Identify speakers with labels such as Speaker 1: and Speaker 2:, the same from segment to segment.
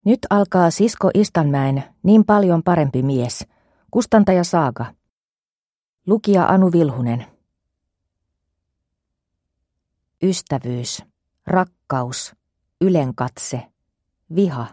Speaker 1: Nyt alkaa Sisko Istanmäen Niin paljon parempi mies. Kustantaja Saaga. Lukija Anu Vilhunen. Ystävyys, rakkaus, ylenkatse, viha.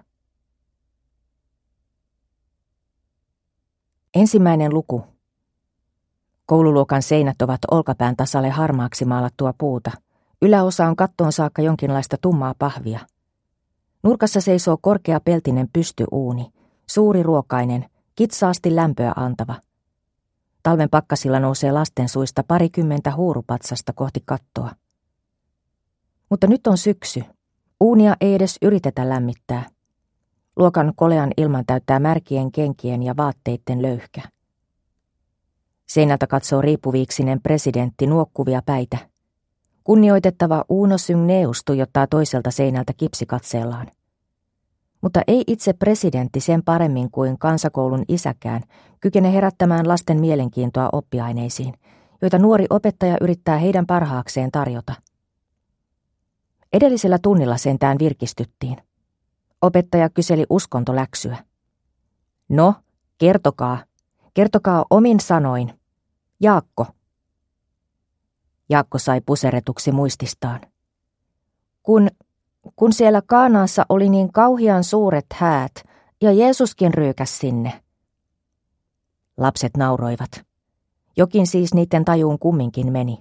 Speaker 1: Ensimmäinen luku. Koululuokan seinät ovat olkapään tasalle harmaaksi maalattua puuta. Yläosa on kattoon saakka jonkinlaista tummaa pahvia. Nurkassa seisoo korkea peltinen pystyuuni, suuri ruokainen, kitsaasti lämpöä antava. Talven pakkasilla nousee lasten suista 20 huurupatsasta kohti kattoa. Mutta nyt on syksy. Uunia ei edes yritetä lämmittää. Luokan kolean ilman täyttää märkien kenkien ja vaatteitten löyhkä. Seinältä katsoo riippuviiksinen presidentti nuokkuvia päitä. Kunnioitettava Uno Sygneus tuijottaa toiselta seinältä kipsikatseellaan. Mutta ei itse presidentti sen paremmin kuin kansakoulun isäkään kykene herättämään lasten mielenkiintoa oppiaineisiin, joita nuori opettaja yrittää heidän parhaakseen tarjota. Edellisellä tunnilla sentään virkistyttiin. Opettaja kyseli uskontoläksyä. No, kertokaa omin sanoin. Jaakko. Jaakko sai puseretuksi muististaan. Kun siellä Kaanaassa oli niin kauhian suuret häät, ja Jeesuskin ryykäs sinne. Lapset nauroivat. Jokin siis niiden tajuun kumminkin meni.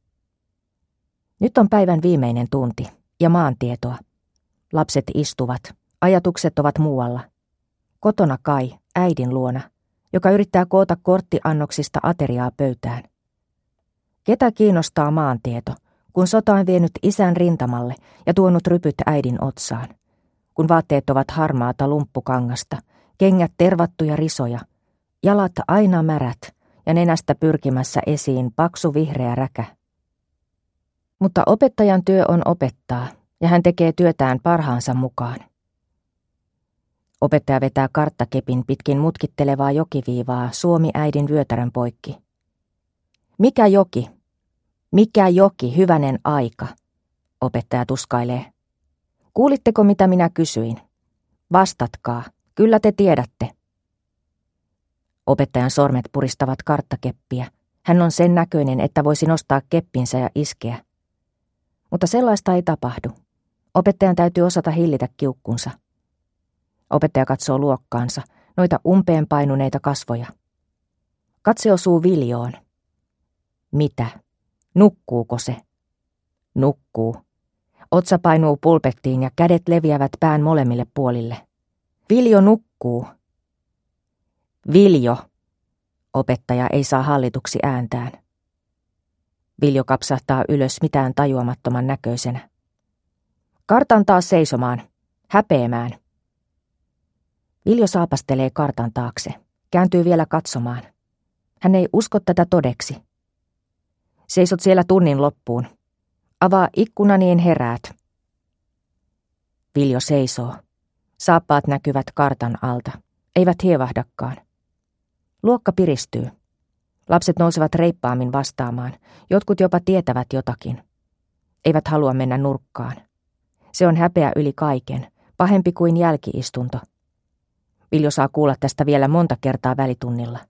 Speaker 1: Nyt on päivän viimeinen tunti, ja maantietoa. Lapset istuvat, ajatukset ovat muualla. Kotona Kai, äidin luona, joka yrittää koota korttiannoksista ateriaa pöytään. Ketä kiinnostaa maantieto, kun sota on vienyt isän rintamalle ja tuonut rypyt äidin otsaan? Kun vaatteet ovat harmaata lumppukangasta, kengät tervattuja risoja, jalat aina märät ja nenästä pyrkimässä esiin paksu vihreä räkä. Mutta opettajan työ on opettaa, ja hän tekee työtään parhaansa mukaan. Opettaja vetää karttakepin pitkin mutkittelevaa jokiviivaa Suomi-äidin vyötärön poikki. Mikä joki? Mikä joki, hyvänen aika? Opettaja tuskailee. Kuulitteko, mitä minä kysyin? Vastatkaa, kyllä te tiedätte. Opettajan sormet puristavat karttakeppiä. Hän on sen näköinen, että voisi nostaa keppinsä ja iskeä. Mutta sellaista ei tapahdu. Opettajan täytyy osata hillitä kiukkunsa. Opettaja katsoo luokkaansa, noita umpeen painuneita kasvoja. Katse osuu Viljoon. Mitä? Nukkuuko se? Nukkuu. Otsa painuu pulpettiin ja kädet leviävät pään molemmille puolille. Viljo nukkuu. Viljo. Opettaja ei saa hallituksi ääntään. Viljo kapsahtaa ylös mitään tajuamattoman näköisenä. Kartan taas seisomaan. Häpeämään. Viljo saapastelee kartan taakse. Kääntyy vielä katsomaan. Hän ei usko tätä todeksi. Seisot siellä tunnin loppuun. Avaa ikkuna, niin heräät. Viljo seisoo. Saappaat näkyvät kartan alta. Eivät hievahdakaan. Luokka piristyy. Lapset nousevat reippaammin vastaamaan. Jotkut jopa tietävät jotakin. Eivät halua mennä nurkkaan. Se on häpeä yli kaiken. Pahempi kuin jälkiistunto. Viljo saa kuulla tästä vielä monta kertaa välitunnilla.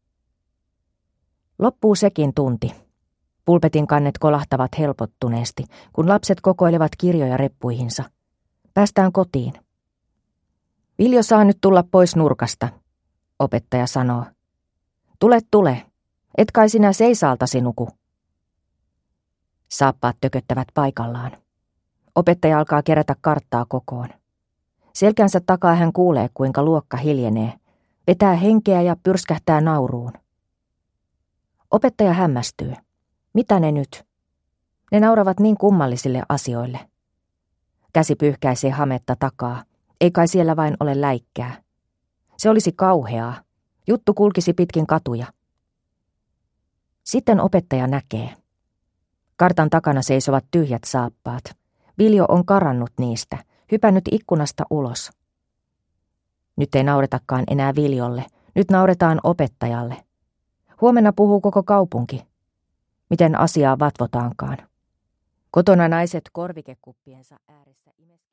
Speaker 1: Loppuu sekin tunti. Pulpetin kannet kolahtavat helpottuneesti, kun lapset kokoilevat kirjoja reppuihinsa. Päästään kotiin. Viljo saa nyt tulla pois nurkasta, opettaja sanoo. Tule, et kai sinä seisaaltasi nuku. Saappaat tököttävät paikallaan. Opettaja alkaa kerätä karttaa kokoon. Selkänsä takaa hän kuulee, kuinka luokka hiljenee, vetää henkeä ja pyrskähtää nauruun. Opettaja hämmästyy. Mitä ne nyt? Ne nauravat niin kummallisille asioille. Käsi pyyhkäisee hametta takaa. Ei kai siellä vain ole läikkää. Se olisi kauheaa. Juttu kulkisi pitkin katuja. Sitten opettaja näkee. Kartan takana seisovat tyhjät saappaat. Viljo on karannut niistä, hypännyt ikkunasta ulos. Nyt ei nauretakaan enää Viljolle, nyt nauretaan opettajalle. Huomenna puhuu koko kaupunki. Miten asiaa vatvotaankaan. Kotona naiset korvikekuppiensa ääressä